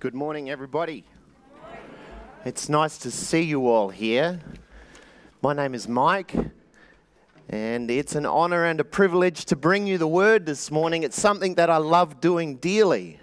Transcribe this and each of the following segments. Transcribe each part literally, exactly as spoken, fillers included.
Good morning, everybody. It's nice to see you all here. My name is Mike, and it's an honor and a privilege to bring you the word this morning. It's something that I love doing dearly.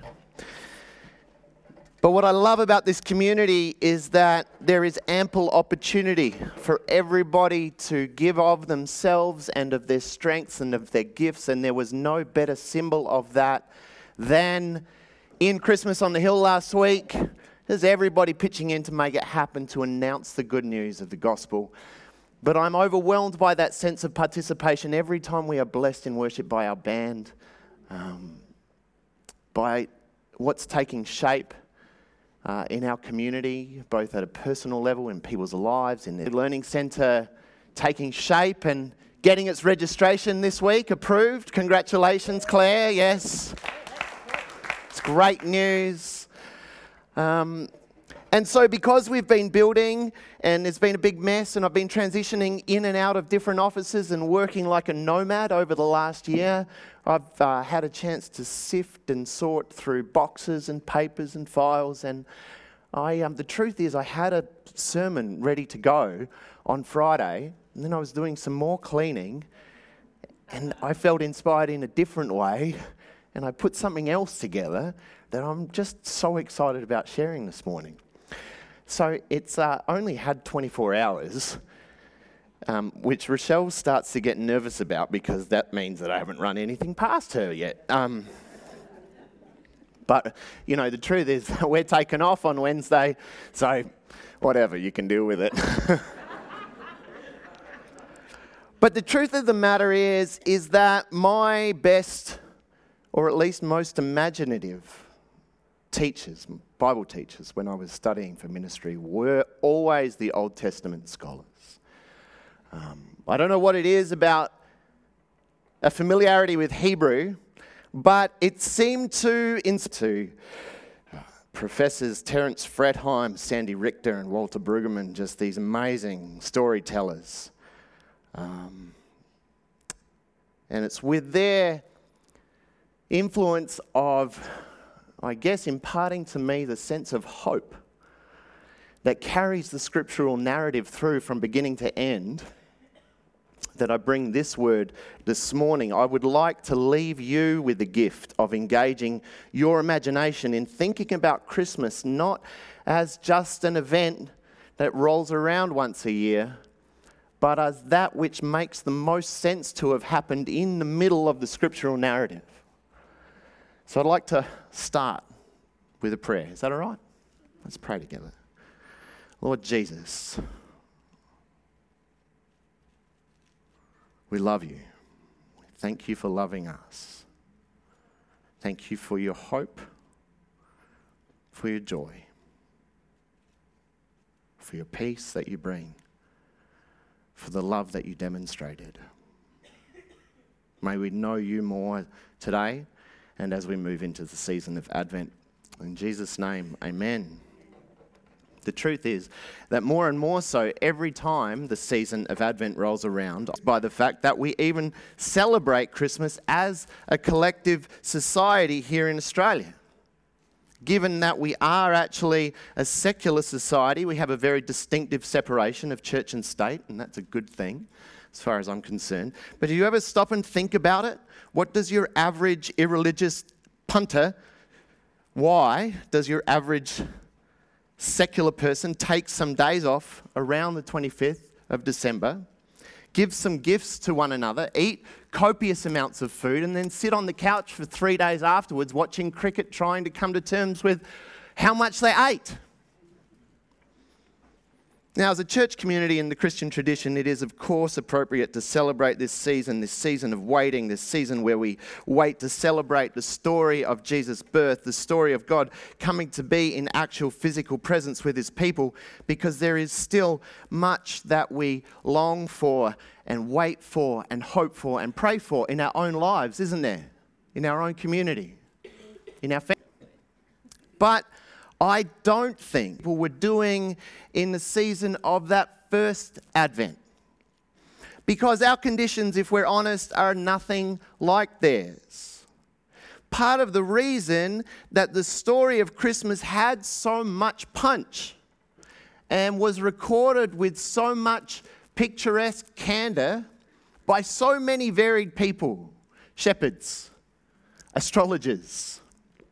But what I love about this community is that there is ample opportunity for everybody to give of themselves and of their strengths and of their gifts, and there was no better symbol of that than in Christmas on the Hill last week. There's everybody pitching in to make it happen, to announce the good news of the gospel. But I'm overwhelmed by that sense of participation every time we are blessed in worship by our band, um, by what's taking shape uh, in our community, both at a personal level, in people's lives, in the learning centre taking shape and getting its registration this week approved. Congratulations, Claire. Yes. It's great news. Um, and so because we've been building and it's been a big mess and I've been transitioning in and out of different offices and working like a nomad over the last year, I've uh, had a chance to sift and sort through boxes and papers and files. And I, um, the truth is I had a sermon ready to go on Friday, and then I was doing some more cleaning and I felt inspired in a different way. And I put something else together that I'm just so excited about sharing this morning. So it's uh, only had twenty-four hours, um, which Rochelle starts to get nervous about because that means that I haven't run anything past her yet. Um, but, you know, the truth is we're taking off on Wednesday, so whatever, you can deal with it. But the truth of the matter is, is that my best, or at least most imaginative teachers, Bible teachers, when I was studying for ministry, were always the Old Testament scholars. Um, I don't know what it is about a familiarity with Hebrew, but it seemed to institute uh, Professors Terence Fretheim, Sandy Richter, and Walter Brueggemann, just these amazing storytellers. Um, and it's with their influence of, I guess, imparting to me the sense of hope that carries the scriptural narrative through from beginning to end, that I bring this word this morning. I would like to leave you with the gift of engaging your imagination in thinking about Christmas not as just an event that rolls around once a year, but as that which makes the most sense to have happened in the middle of the scriptural narrative. So I'd like to start with a prayer. Is that all right? Let's pray together. Lord Jesus, we love you. Thank you for loving us. Thank you for your hope, for your joy, for your peace that you bring, for the love that you demonstrated. May we know you more today and as we move into the season of Advent. In Jesus' name, amen. The truth is that more and more so every time the season of Advent rolls around, by the fact that we even celebrate Christmas as a collective society here in Australia. Given that we are actually a secular society, we have a very distinctive separation of church and state, and that's a good thing as far as I'm concerned. But do you ever stop and think about it? What does your average irreligious punter, why does your average secular person take some days off around the twenty-fifth of December, give some gifts to one another, eat copious amounts of food, and then sit on the couch for three days afterwards watching cricket, trying to come to terms with how much they ate? Now, as a church community in the Christian tradition, it is, of course, appropriate to celebrate this season, this season of waiting, this season where we wait to celebrate the story of Jesus' birth, the story of God coming to be in actual physical presence with his people, because there is still much that we long for and wait for and hope for and pray for in our own lives, isn't there? In our own community, in our family. But I don't think people were doing in the season of that first Advent. Because our conditions, if we're honest, are nothing like theirs. part of the reason that the story of Christmas had so much punch and was recorded with so much picturesque candor by so many varied people, shepherds, astrologers,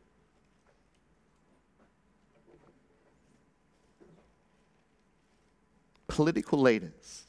political leaders,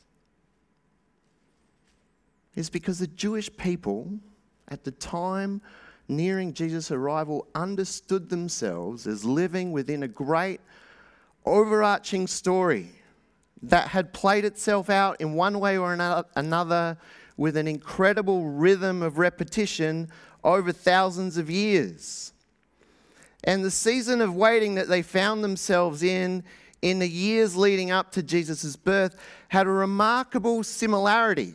is because the Jewish people at the time nearing Jesus' arrival understood themselves as living within a great overarching story that had played itself out in one way or another with an incredible rhythm of repetition over thousands of years. And the season of waiting that they found themselves in, in the years leading up to Jesus' birth, had a remarkable similarity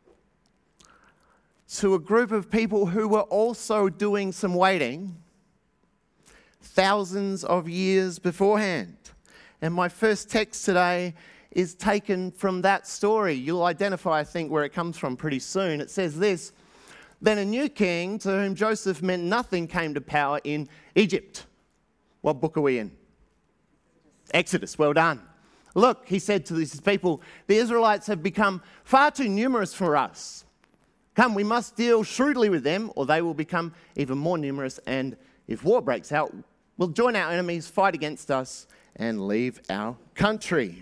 to a group of people who were also doing some waiting thousands of years beforehand. And my first text today is taken from that story. You'll identify, I think, where it comes from pretty soon. It says this: "Then a new king, to whom Joseph meant nothing, came to power in Egypt." What book are we in? Exodus. Well done. "Look," he said to these people, "the Israelites have become far too numerous for us. Come, we must deal shrewdly with them, or they will become even more numerous, and if war breaks out, we'll join our enemies, fight against us, and leave our country."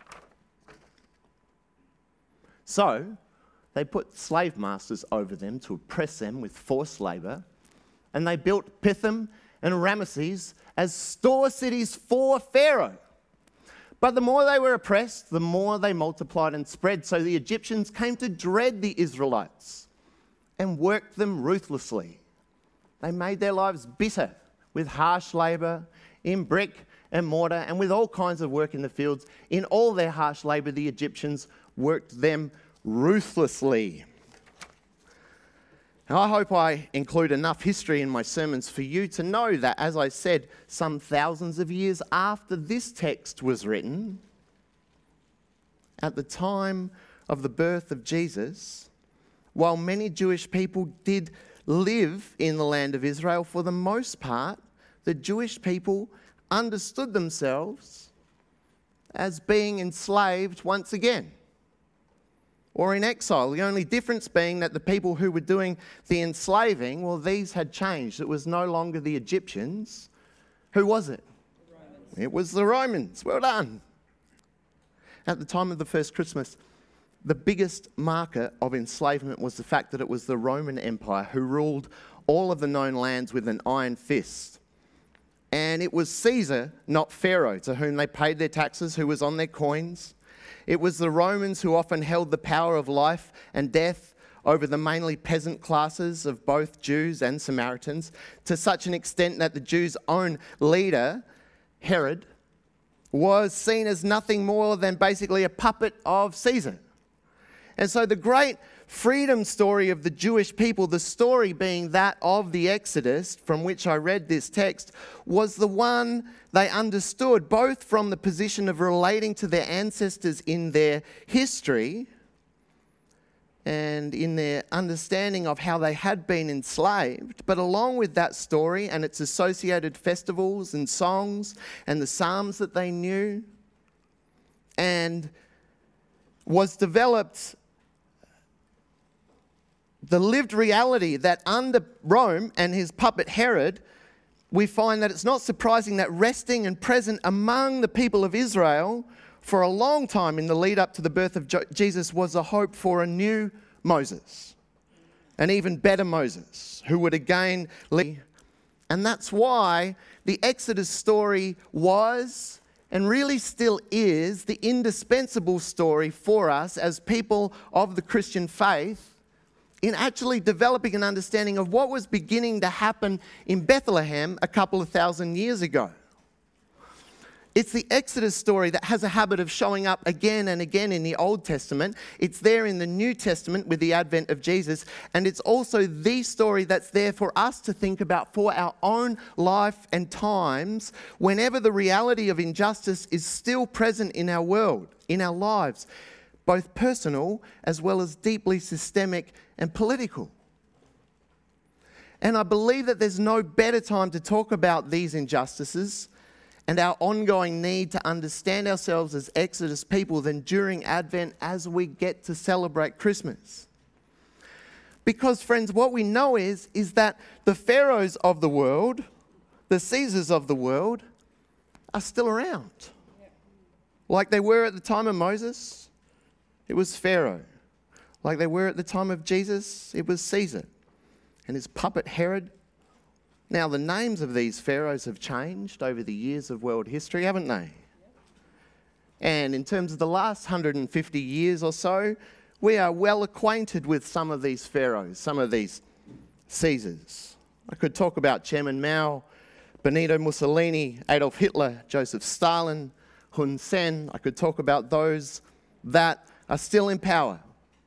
So they put slave masters over them to oppress them with forced labour, and they built Pithom and Ramesses as store cities for Pharaoh. But the more they were oppressed, the more they multiplied and spread. So the Egyptians came to dread the Israelites and worked them ruthlessly. They made their lives bitter with harsh labour in brick and mortar and with all kinds of work in the fields. In all their harsh labour, the Egyptians worked them ruthlessly. Now, I hope I include enough history in my sermons for you to know that, as I said, some thousands of years after this text was written, at the time of the birth of Jesus, while many Jewish people did live in the land of Israel, for the most part, the Jewish people understood themselves as being enslaved once again, or in exile. The only difference being that the people who were doing the enslaving, well, these had changed. It was no longer the Egyptians. Who was it? The it was the Romans. Well done. At the time of the first Christmas, the biggest marker of enslavement was the fact that it was the Roman Empire who ruled all of the known lands with an iron fist. And it was Caesar, not Pharaoh, to whom they paid their taxes, who was on their coins. It was the Romans who often held the power of life and death over the mainly peasant classes of both Jews and Samaritans, to such an extent that the Jews' own leader, Herod, was seen as nothing more than basically a puppet of Caesar. And so the great freedom story of the Jewish people, the story being that of the Exodus, from which I read this text, was the one they understood, both from the position of relating to their ancestors in their history and in their understanding of how they had been enslaved, but along with that story and its associated festivals and songs and the psalms that they knew, and was developed the lived reality that under Rome and his puppet Herod, we find that it's not surprising that resting and present among the people of Israel for a long time in the lead up to the birth of Jesus was a hope for a new Moses, an even better Moses, who would again lead. And that's why the Exodus story was, and really still is, the indispensable story for us as people of the Christian faith, in actually developing an understanding of what was beginning to happen in Bethlehem a couple of thousand years ago. It's the Exodus story that has a habit of showing up again and again in the Old Testament. It's there in the New Testament with the advent of Jesus. And it's also the story that's there for us to think about for our own life and times whenever the reality of injustice is still present in our world, in our lives, both personal as well as deeply systemic and political. And I believe that there's no better time to talk about these injustices and our ongoing need to understand ourselves as Exodus people than during Advent as we get to celebrate Christmas. Because, friends, what we know is, is that the pharaohs of the world, the Caesars of the world, are still around. Like they were at the time of Moses, it was Pharaoh. Like they were at the time of Jesus, it was Caesar and his puppet Herod. Now, the names of these pharaohs have changed over the years of world history, haven't they? And in terms of the last one hundred fifty years or so, we are well acquainted with some of these pharaohs, some of these Caesars. I could talk about Chairman Mao, Benito Mussolini, Adolf Hitler, Joseph Stalin, Hun Sen. I could talk about those that are still in power.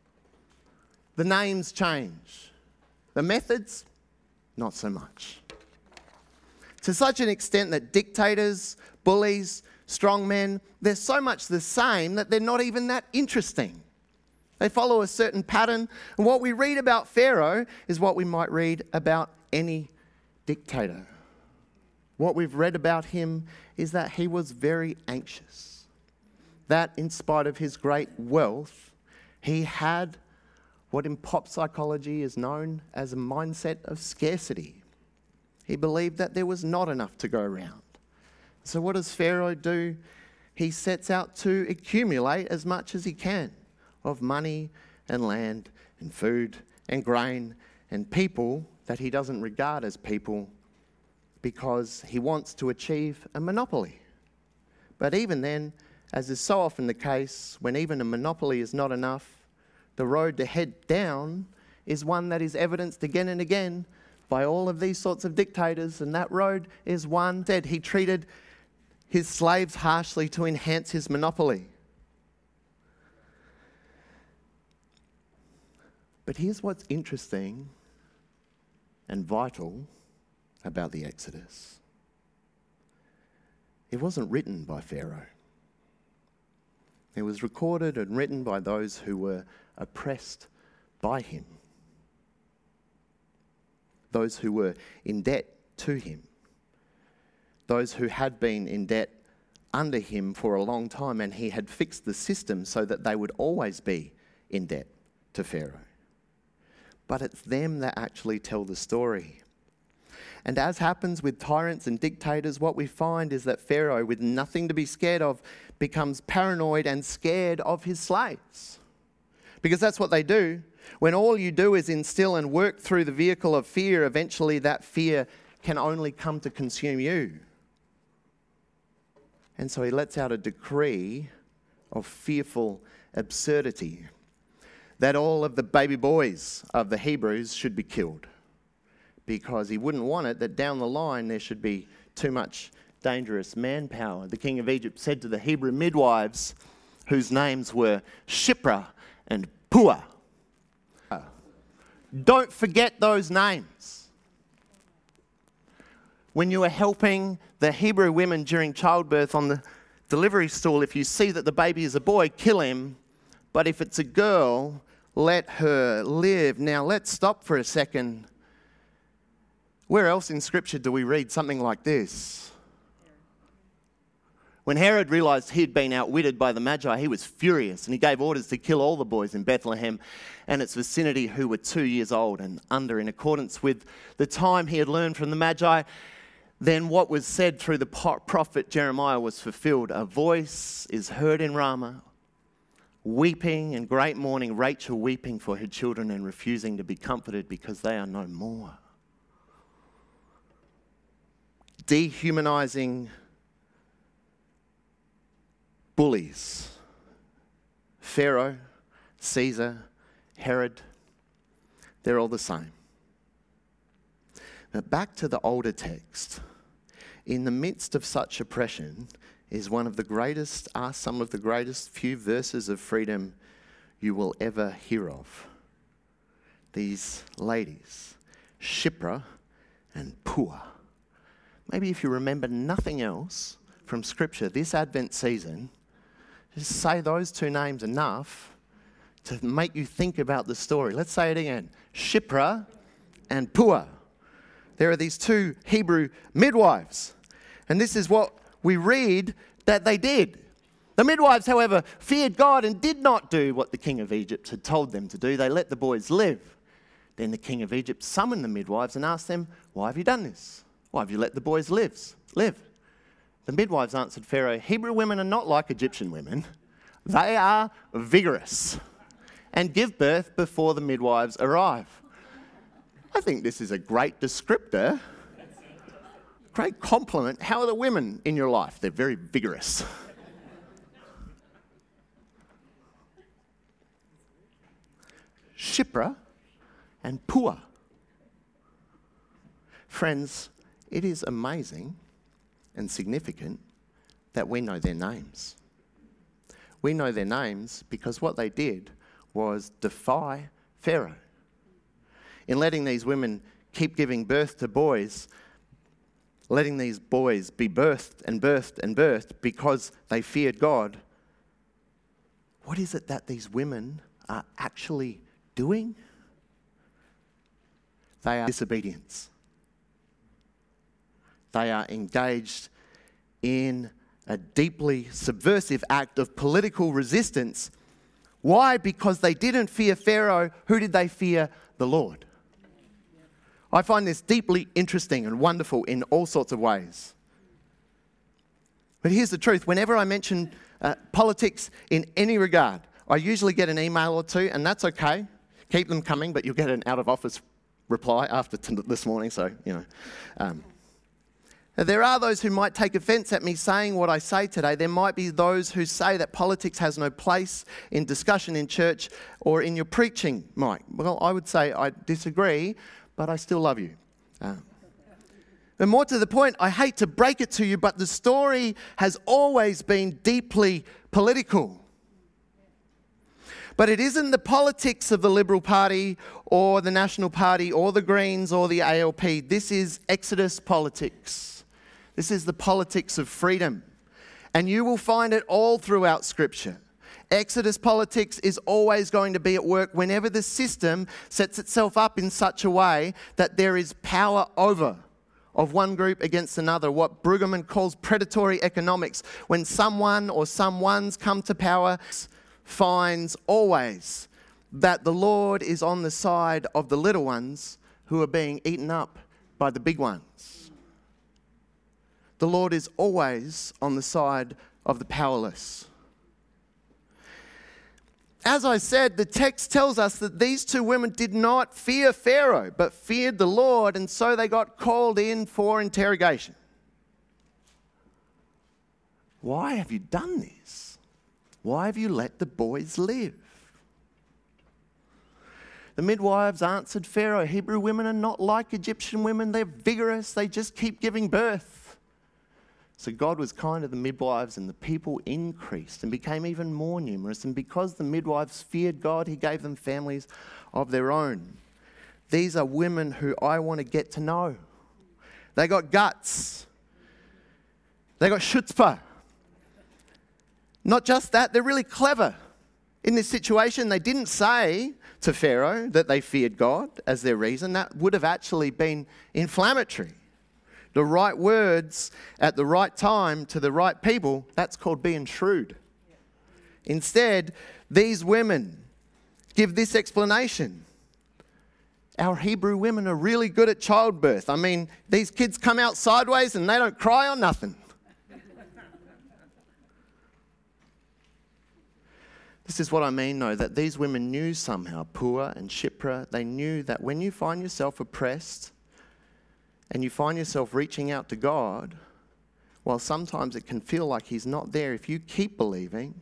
The names change. The methods, not so much. To such an extent that dictators, bullies, strongmen, they're so much the same that they're not even that interesting. They follow a certain pattern, and what we read about Pharaoh is what we might read about any dictator. What we've read about him is that he was very anxious. That in spite of his great wealth, he had what in pop psychology is known as a mindset of scarcity. He believed that there was not enough to go around. So what does Pharaoh do? He sets out to accumulate as much as he can of money and land and food and grain and people that he doesn't regard as people because he wants to achieve a monopoly. But even then, as is so often the case, when even a monopoly is not enough, the road to head down is one that is evidenced again and again by all of these sorts of dictators, and that road is one that he treated his slaves harshly to enhance his monopoly. But here's what's interesting and vital about the Exodus. It wasn't written by Pharaoh. It was recorded and written by those who were oppressed by him. Those who were in debt to him. Those who had been in debt under him for a long time, and he had fixed the system so that they would always be in debt to Pharaoh. But it's them that actually tell the story. And as happens with tyrants and dictators, what we find is that Pharaoh, with nothing to be scared of, becomes paranoid and scared of his slaves. Because that's what they do. When all you do is instill and work through the vehicle of fear, eventually that fear can only come to consume you. And so he lets out a decree of fearful absurdity that all of the baby boys of the Hebrews should be killed, because he wouldn't want it that down the line there should be too much dangerous manpower. The king of Egypt said to the Hebrew midwives, whose names were Shiphrah and Puah, don't forget those names. When you are helping the Hebrew women during childbirth on the delivery stool, if you see that the baby is a boy, kill him. But if it's a girl, let her live. Now let's stop for a second. Where else in Scripture do we read something like this? When Herod realized he'd been outwitted by the Magi, he was furious, and he gave orders to kill all the boys in Bethlehem and its vicinity who were two years old and under, in accordance with the time he had learned from the Magi. Then what was said through the prophet Jeremiah was fulfilled. A voice is heard in Ramah, weeping and great mourning, Rachel weeping for her children and refusing to be comforted because they are no more. Dehumanizing bullies. Pharaoh, Caesar, Herod, they're all the same. Now back to the older text. In the midst of such oppression is one of the greatest, are some of the greatest few verses of freedom you will ever hear of. These ladies, Shiphrah and Puah. Maybe if you remember nothing else from Scripture this Advent season, just say those two names enough to make you think about the story. Let's say it again. Shiphrah and Puah. there are these two Hebrew midwives. And this is what we read that they did. The midwives, however, feared God and did not do what the king of Egypt had told them to do. They let the boys live. Then the king of Egypt summoned the midwives and asked them, "Why have you done this? Why have you let the boys live?" live? The midwives answered Pharaoh, "Hebrew women are not like Egyptian women. They are vigorous and give birth before the midwives arrive." I think this is a great descriptor, great compliment. How are the women in your life? They're very vigorous. Shiphrah and Puah. Friends, it is amazing and significant that we know their names. We know their names because what they did was defy Pharaoh. In letting these women keep giving birth to boys, letting these boys be birthed and birthed and birthed because they feared God, what is it that these women are actually doing? They are disobedience. They are engaged in a deeply subversive act of political resistance. Why? Because they didn't fear Pharaoh. Who did they fear? The Lord. I find this deeply interesting and wonderful in all sorts of ways. But here's the truth. Whenever I mention uh, politics in any regard, I usually get an email or two, and that's okay. Keep them coming, but you'll get an out-of-office reply after t- this morning, so, you know. Um, There are those who might take offence at me saying what I say today. There might be those who say that politics has no place in discussion in church or in your preaching, Mike. Well, I would say I disagree, but I still love you. Uh, and more to the point, I hate to break it to you, but the story has always been deeply political. But it isn't the politics of the Liberal Party or the National Party or the Greens or the A L P. This is Exodus politics. This is the politics of freedom. And you will find it all throughout Scripture. Exodus politics is always going to be at work whenever the system sets itself up in such a way that there is power over of one group against another. What Brueggemann calls predatory economics. When someone or someones come to power, finds always that the Lord is on the side of the little ones who are being eaten up by the big ones. The Lord is always on the side of the powerless. As I said, the text tells us that these two women did not fear Pharaoh, but feared the Lord, and so they got called in for interrogation. Why have you done this? Why have you let the boys live? The midwives answered Pharaoh, "Hebrew women are not like Egyptian women. They're vigorous. They just keep giving birth." So God was kind to the midwives, and the people increased and became even more numerous. And because the midwives feared God, he gave them families of their own. These are women who I want to get to know. They got guts. They got chutzpah. Not just that, they're really clever. In this situation, they didn't say to Pharaoh that they feared God as their reason. That would have actually been inflammatory. The right words at the right time to the right people, that's called being shrewd. Instead, these women give this explanation. Our Hebrew women are really good at childbirth. I mean, these kids come out sideways and they don't cry or nothing. This is what I mean, though, that these women knew somehow, Puah and Shiphrah, they knew that when you find yourself oppressed, and you find yourself reaching out to God, while sometimes it can feel like he's not there, if you keep believing,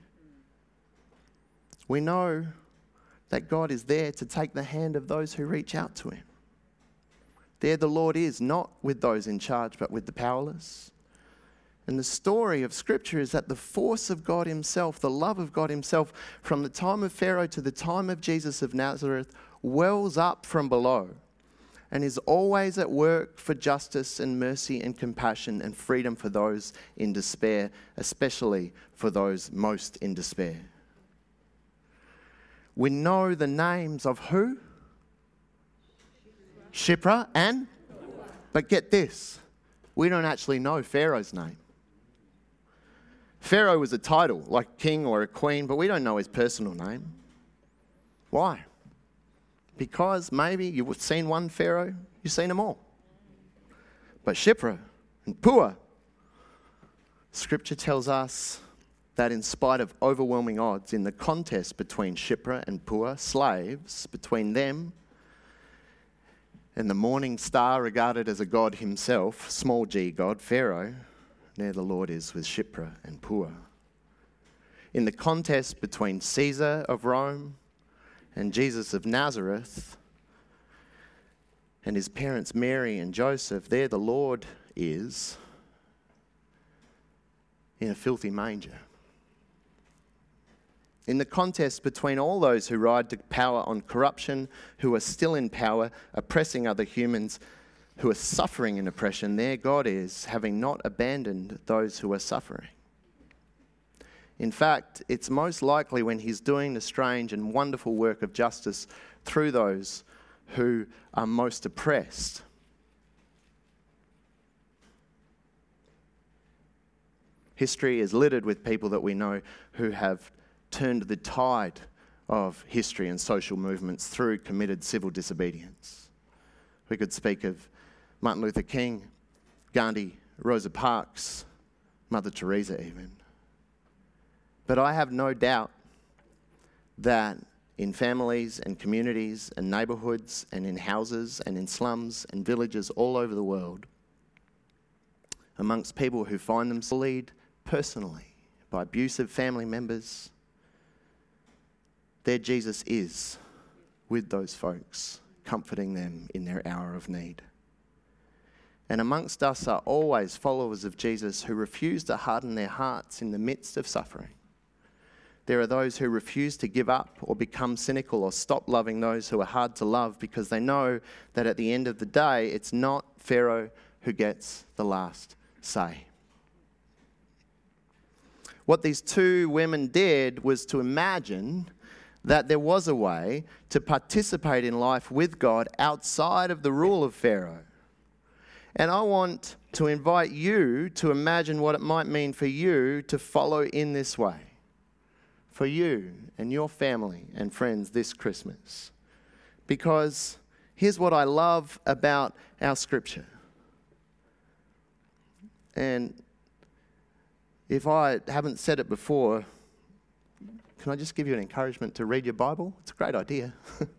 we know that God is there to take the hand of those who reach out to him. There the Lord is, not with those in charge, but with the powerless. And the story of Scripture is that the force of God himself, the love of God himself, from the time of Pharaoh to the time of Jesus of Nazareth, wells up from below and is always at work for justice and mercy and compassion and freedom for those in despair, especially for those most in despair. We know the names of who? Shiphrah and? But get this, we don't actually know Pharaoh's name. Pharaoh was a title, like king or a queen, but we don't know his personal name. Why? Because maybe you've seen one Pharaoh, you've seen them all. But Shiphrah and Puah, Scripture tells us that in spite of overwhelming odds in the contest between Shiphrah and Puah, slaves, between them and the morning star regarded as a god himself, small g god, Pharaoh, there the Lord is with Shiphrah and Puah. In the contest between Caesar of Rome and Jesus of Nazareth and his parents Mary and Joseph, there the Lord is in a filthy manger. In the contest between all those who ride to power on corruption, who are still in power, oppressing other humans, who are suffering in oppression, there God is, having not abandoned those who are suffering. In fact, it's most likely when he's doing the strange and wonderful work of justice through those who are most oppressed. History is littered with people that we know who have turned the tide of history and social movements through committed civil disobedience. We could speak of Martin Luther King, Gandhi, Rosa Parks, Mother Teresa even. But I have no doubt that in families and communities and neighbourhoods and in houses and in slums and villages all over the world, amongst people who find themselves bullied personally by abusive family members, there Jesus is with those folks, comforting them in their hour of need. And amongst us are always followers of Jesus who refuse to harden their hearts in the midst of suffering. There are those who refuse to give up or become cynical or stop loving those who are hard to love because they know that at the end of the day, it's not Pharaoh who gets the last say. What these two women did was to imagine that there was a way to participate in life with God outside of the rule of Pharaoh. And I want to invite you to imagine what it might mean for you to follow in this way. For you and your family and friends this Christmas. Because here's what I love about our scripture. And if I haven't said it before, can I just give you an encouragement to read your Bible? It's a great idea.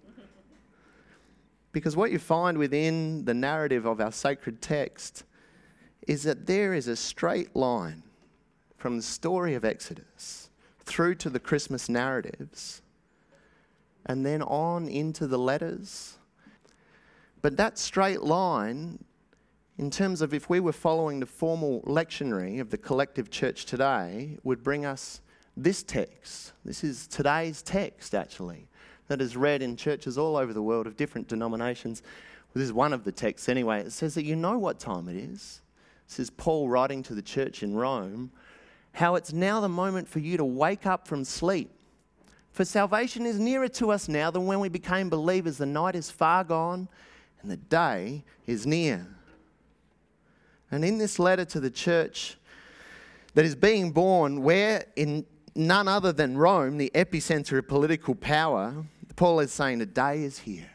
Because what you find within the narrative of our sacred text is that there is a straight line from the story of Exodus through to the Christmas narratives and then on into the letters. But that straight line, in terms of if we were following the formal lectionary of the collective church today, would bring us this text. This is today's text, actually, that is read in churches all over the world of different denominations. Well, this is one of the texts anyway. It says that you know what time it is. This is Paul writing to the church in Rome, how it's now the moment for you to wake up from sleep. For salvation is nearer to us now than when we became believers. The night is far gone and the day is near. And in this letter to the church that is being born, where in none other than Rome, the epicenter of political power, Paul is saying the day is here.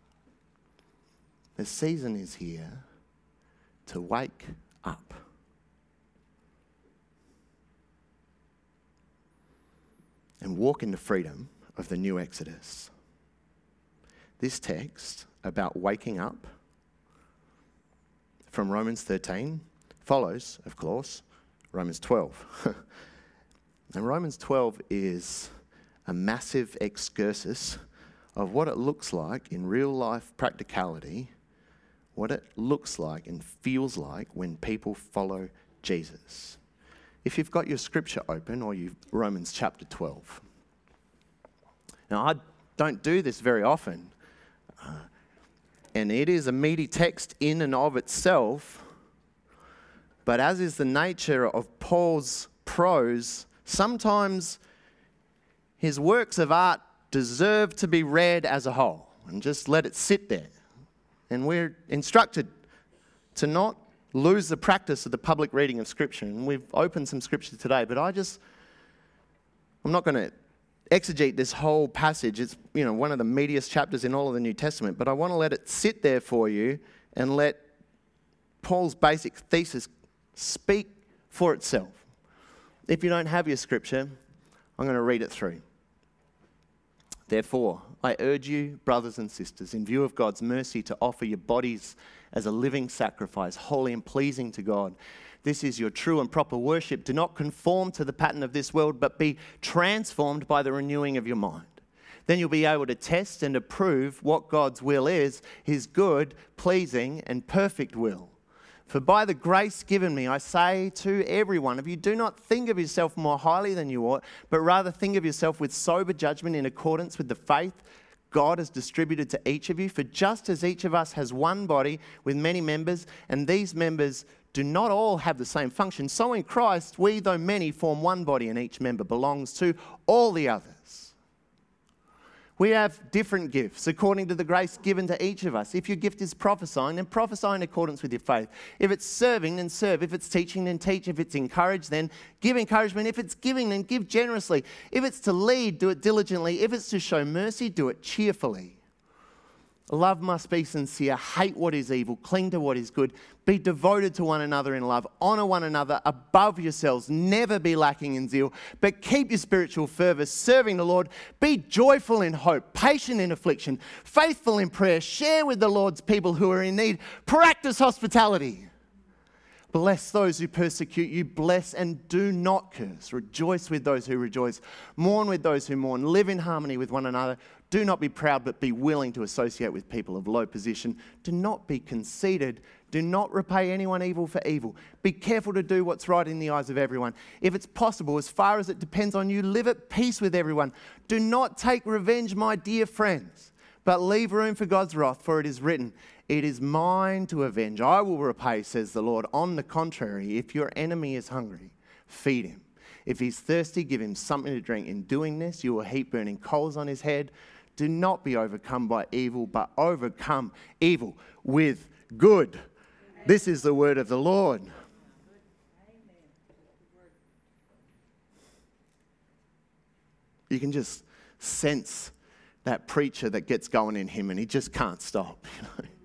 The season is here to wake up. And walk in the freedom of the new Exodus. This text about waking up from Romans thirteen follows, of course, Romans twelve. And Romans twelve is a massive excursus of what it looks like in real life practicality, what it looks like and feels like when people follow Jesus. If you've got your scripture open, or you Romans chapter twelve. Now, I don't do this very often, uh, and it is a meaty text in and of itself, but as is the nature of Paul's prose, sometimes his works of art deserve to be read as a whole, and just let it sit there. And we're instructed to not lose the practice of the public reading of Scripture. And we've opened some Scripture today, but I just, I'm not going to exegete this whole passage. It's, you know, one of the meatiest chapters in all of the New Testament, but I want to let it sit there for you and let Paul's basic thesis speak for itself. If you don't have your Scripture, I'm going to read it through. Therefore, I urge you, brothers and sisters, in view of God's mercy, to offer your bodies as a living sacrifice, holy and pleasing to God. This is your true and proper worship. Do not conform to the pattern of this world, but be transformed by the renewing of your mind. Then you'll be able to test and approve what God's will is, his good, pleasing, and perfect will. For by the grace given me, I say to every one of you, do not think of yourself more highly than you ought, but rather think of yourself with sober judgment in accordance with the faith God has distributed to each of you. For just as each of us has one body with many members, and these members do not all have the same function, so in Christ we, though many, form one body, and each member belongs to all the others. We have different gifts according to the grace given to each of us. If your gift is prophesying, then prophesy in accordance with your faith. If it's serving, then serve. If it's teaching, then teach. If it's encourage, then give encouragement. If it's giving, then give generously. If it's to lead, do it diligently. If it's to show mercy, do it cheerfully. Love must be sincere. Hate what is evil. Cling to what is good. Be devoted to one another in love. Honour one another above yourselves. Never be lacking in zeal, but keep your spiritual fervour, serving the Lord. Be joyful in hope, patient in affliction, faithful in prayer. Share with the Lord's people who are in need. Practice hospitality. Bless those who persecute you. Bless and do not curse. Rejoice with those who rejoice. Mourn with those who mourn. Live in harmony with one another. Do not be proud, but be willing to associate with people of low position. Do not be conceited. Do not repay anyone evil for evil. Be careful to do what's right in the eyes of everyone. If it's possible, as far as it depends on you, live at peace with everyone. Do not take revenge, my dear friends, but leave room for God's wrath, for it is written, it is mine to avenge. I will repay, says the Lord. On the contrary, if your enemy is hungry, feed him. If he's thirsty, give him something to drink. In doing this, you will heap burning coals on his head. Do not be overcome by evil, but overcome evil with good. Amen. This is the word of the Lord. Amen. You can just sense that preacher that gets going in him and he just can't stop. You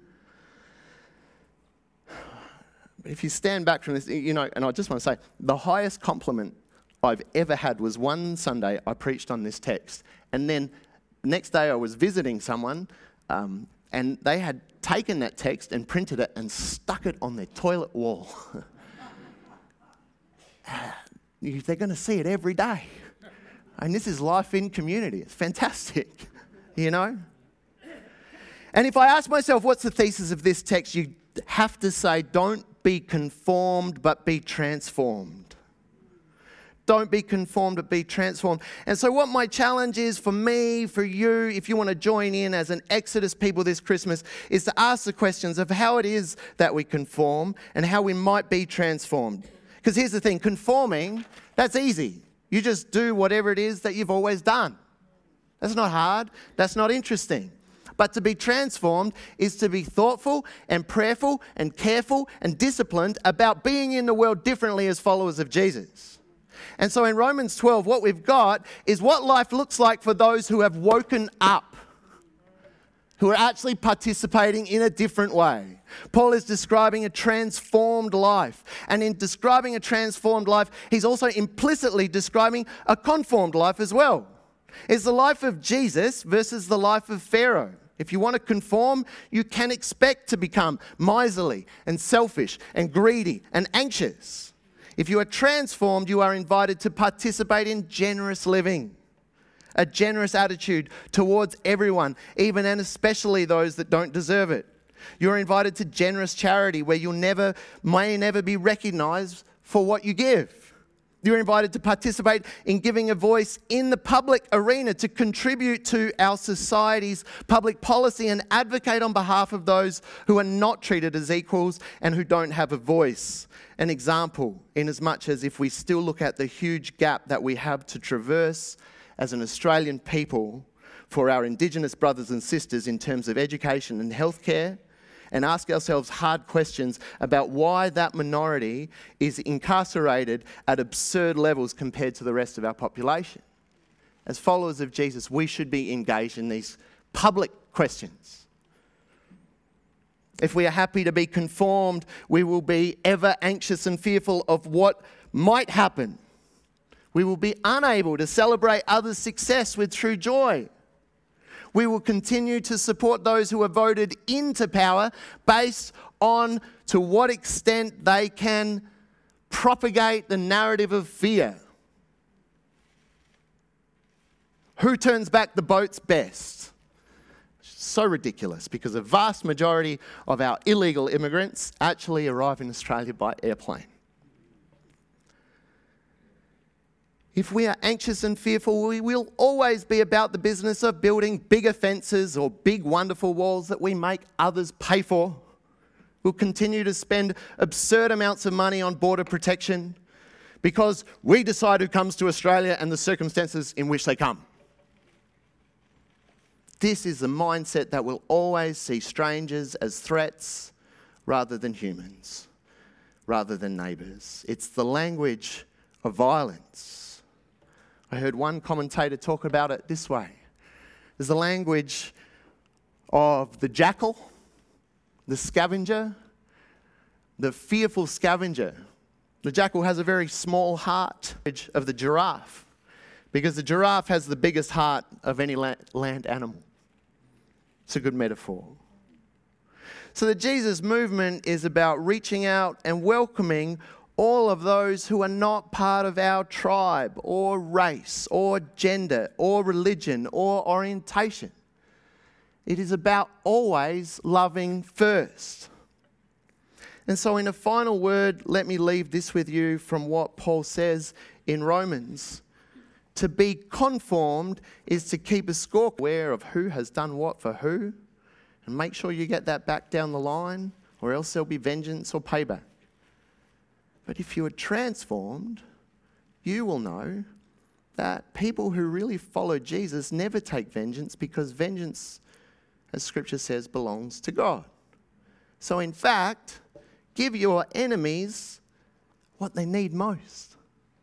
know? If you stand back from this, you know, and I just want to say, the highest compliment I've ever had was one Sunday I preached on this text, and then next day I was visiting someone um, and they had taken that text and printed it and stuck it on their toilet wall. They're going to see it every day. And this is life in community. It's fantastic, you know. And if I ask myself, what's the thesis of this text? You have to say, don't be conformed, but be transformed. Don't be conformed, but be transformed. And so what my challenge is for me, for you, if you want to join in as an Exodus people this Christmas, is to ask the questions of how it is that we conform and how we might be transformed. Because here's the thing, conforming, that's easy. You just do whatever it is that you've always done. That's not hard. That's not interesting. But to be transformed is to be thoughtful and prayerful and careful and disciplined about being in the world differently as followers of Jesus. And so in Romans twelve, what we've got is what life looks like for those who have woken up, who are actually participating in a different way. Paul is describing a transformed life. And in describing a transformed life, he's also implicitly describing a conformed life as well. It's the life of Jesus versus the life of Pharaoh. If you want to conform, you can expect to become miserly and selfish and greedy and anxious. If you are transformed, you are invited to participate in generous living, a generous attitude towards everyone, even and especially those that don't deserve it. You're invited to generous charity where you'll never, may never be recognized for what you give. You're invited to participate in giving a voice in the public arena to contribute to our society's public policy and advocate on behalf of those who are not treated as equals and who don't have a voice. An example, in as much as if we still look at the huge gap that we have to traverse as an Australian people for our Indigenous brothers and sisters in terms of education and healthcare, and ask ourselves hard questions about why that minority is incarcerated at absurd levels compared to the rest of our population. As followers of Jesus, we should be engaged in these public questions. If we are happy to be conformed, we will be ever anxious and fearful of what might happen. We will be unable to celebrate others' success with true joy. We will continue to support those who are voted into power based on to what extent they can propagate the narrative of fear. Who turns back the boats best? So ridiculous, because a vast majority of our illegal immigrants actually arrive in Australia by airplane. If we are anxious and fearful, we will always be about the business of building bigger fences or big wonderful walls that we make others pay for. We'll continue to spend absurd amounts of money on border protection because we decide who comes to Australia and the circumstances in which they come. This is a mindset that will always see strangers as threats rather than humans, rather than neighbours. It's the language of violence. I heard one commentator talk about it this way. There's the language of the jackal, the scavenger, the fearful scavenger. The jackal has a very small heart of the giraffe, because the giraffe has the biggest heart of any land animal. It's a good metaphor. So the Jesus movement is about reaching out and welcoming all of those who are not part of our tribe or race or gender or religion or orientation. It is about always loving first. And so in a final word, let me leave this with you from what Paul says in Romans. To be conformed is to keep a score, aware of who has done what for who, and make sure you get that back down the line, or else there'll be vengeance or payback. But if you are transformed, you will know that people who really follow Jesus never take vengeance, because vengeance, as Scripture says, belongs to God. So in fact, give your enemies what they need most.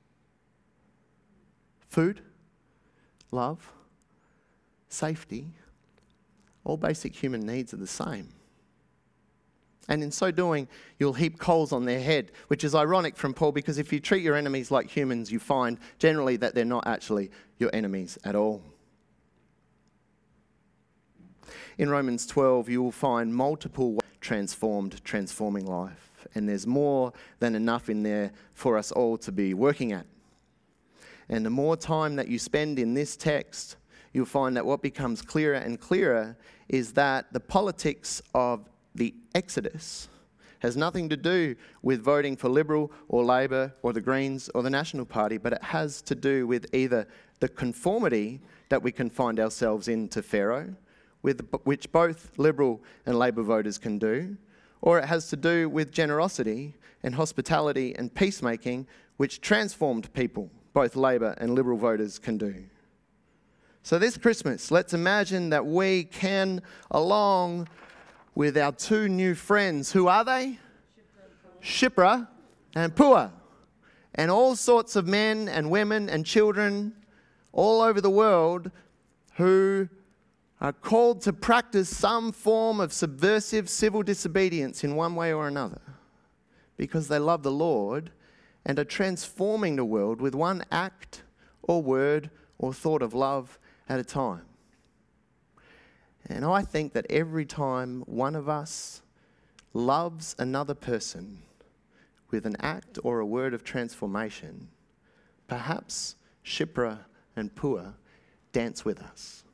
Food, love, safety, all basic human needs are the same. And in so doing, you'll heap coals on their head, which is ironic from Paul, because if you treat your enemies like humans, you find generally that they're not actually your enemies at all. In Romans twelve, you will find multiple transformed, transforming life. And there's more than enough in there for us all to be working at. And the more time that you spend in this text, you'll find that what becomes clearer and clearer is that the politics of the Exodus has nothing to do with voting for Liberal or Labor or the Greens or the National Party, but it has to do with either the conformity that we can find ourselves in to Pharaoh, with which both Liberal and Labor voters can do, or it has to do with generosity and hospitality and peacemaking, which transformed people, both Labor and Liberal voters, can do. So this Christmas, let's imagine that we can, along with our two new friends. Who are they? Shiphrah and Puah. And all sorts of men and women and children all over the world who are called to practice some form of subversive civil disobedience in one way or another, because they love the Lord and are transforming the world with one act or word or thought of love at a time. And I think that every time one of us loves another person with an act or a word of transformation, perhaps Shiphrah and Puah dance with us.